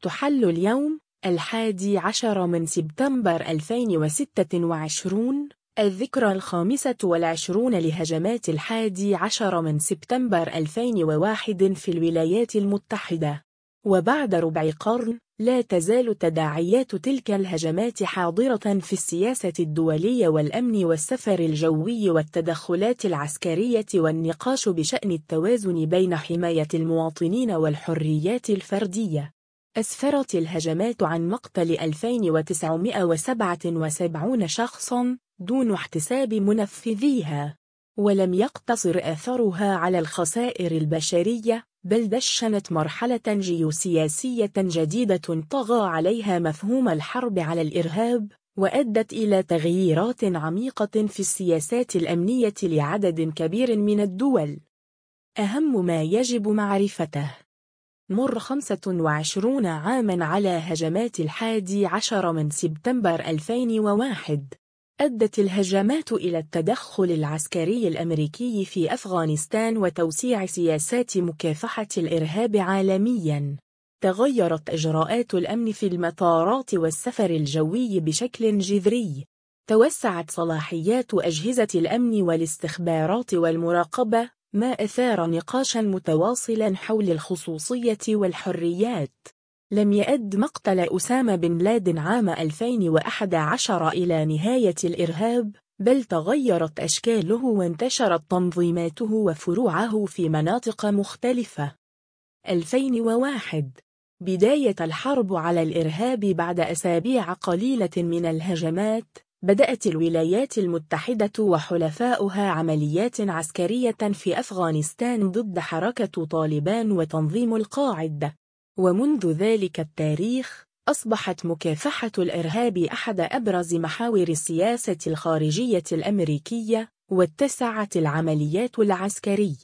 تحل اليوم 11 من سبتمبر 2026 الذكرى 25 لهجمات 11 من سبتمبر 2001 في الولايات المتحدة. وبعد ربع قرن لا تزال تداعيات تلك الهجمات حاضرة في السياسة الدولية والأمن والسفر الجوي والتدخلات العسكرية والنقاش بشأن التوازن بين حماية المواطنين والحريات الفردية. أسفرت الهجمات عن مقتل 2977 شخصاً دون احتساب منفذيها، ولم يقتصر أثرها على الخسائر البشرية، بل دشنت مرحلة جيوسياسية جديدة طغى عليها مفهوم الحرب على الإرهاب، وأدت إلى تغييرات عميقة في السياسات الأمنية لعدد كبير من الدول. أهم ما يجب معرفته: مر 25 عاماً على هجمات 11 من سبتمبر 2001. أدت الهجمات إلى التدخل العسكري الأمريكي في أفغانستان وتوسيع سياسات مكافحة الإرهاب عالمياً. تغيرت إجراءات الأمن في المطارات والسفر الجوي بشكل جذري. توسعت صلاحيات أجهزة الأمن والاستخبارات والمراقبة، ما أثار نقاشاً متواصلاً حول الخصوصية والحريات. لم يؤد مقتل أسامة بن لادن عام 2011 إلى نهاية الإرهاب، بل تغيرت أشكاله وانتشرت تنظيماته وفروعه في مناطق مختلفة. 2001 بداية الحرب على الإرهاب. بعد أسابيع قليلة من الهجمات، بدأت الولايات المتحدة وحلفاؤها عمليات عسكرية في أفغانستان ضد حركة طالبان وتنظيم القاعدة. ومنذ ذلك التاريخ أصبحت مكافحة الإرهاب أحد أبرز محاور السياسة الخارجية الأمريكية، واتسعت العمليات العسكرية